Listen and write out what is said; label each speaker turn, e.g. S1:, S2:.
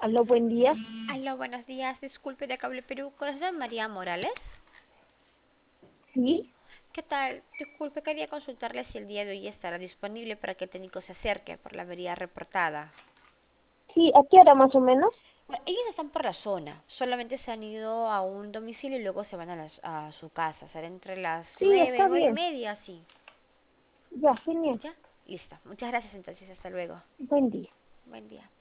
S1: Aló, buen día.
S2: Aló, buenos días. Disculpe de Cable Perú, corazón María Morales.
S1: Sí,
S2: ¿Qué tal? Disculpe, quería consultarle si el día de hoy estará disponible para que el técnico se acerque por la avería reportada.
S1: sí, ¿a qué hora más o menos?
S2: Bueno, ellos están por la zona, solamente se han ido a un domicilio y luego se van a su casa. Será entre las
S1: Sí,
S2: 9,
S1: está
S2: 9 y
S1: bien.
S2: media, sí.
S1: Ya, genial.
S2: ¿Ya? Listo. Muchas gracias entonces. Hasta luego.
S1: Buen día.
S2: Buen día.